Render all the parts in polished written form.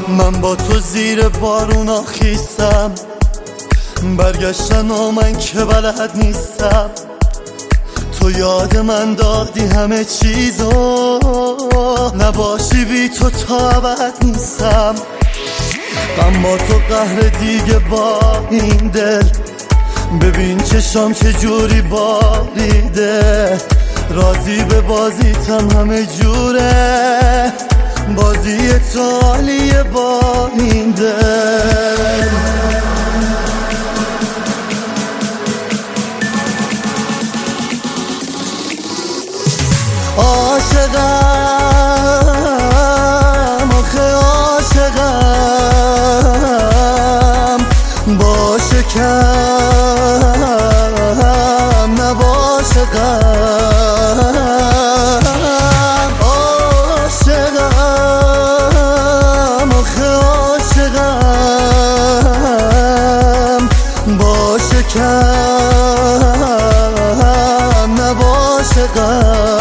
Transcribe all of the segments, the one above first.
من با تو زیر بارونا خیستم، برگشتن و من که بلد نیستم. تو یاد من دادی همه چیزو، نباشی بی تو تا ابد نیستم. غم با تو قهر دیگه با این دل، ببین چشام چجوری باریده. راضی به بازیتم همه جوره، بازی تو عالیه با این دل. عاشقم آخه عاشقم، باشه کم نباشه غم. عاشقم آخه عاشقم، باشه کم نباشه غم.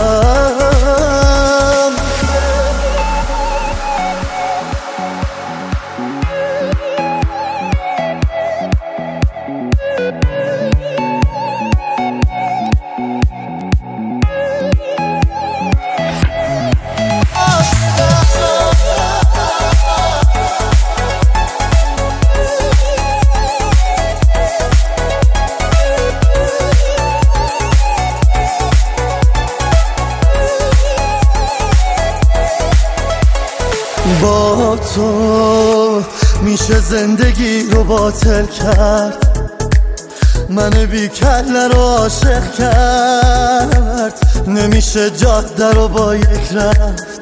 با تو میشه زندگی رو باطل کرد، من بی کله رو عاشق کرد. نمیشه جاده رو با یک رفت.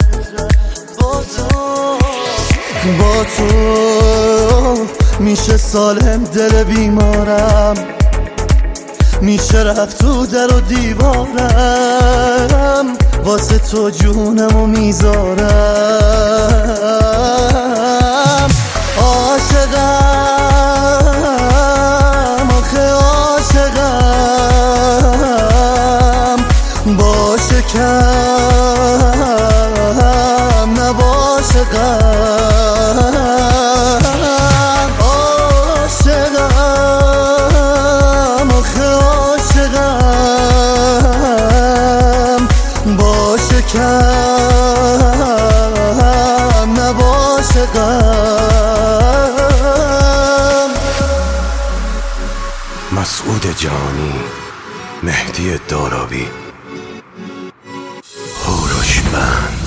با تو میشه سالم دل بیمارم، میشه رفت تو در و دیوارم. واسه تو جونمو میذارم. عاشقم آخه عاشقم، باشه کم نباشه غم. عاشقم آخه عاشقم، باشه کم نباشه غم. مسعود جانی، مهدی دارابی، هوروشمند.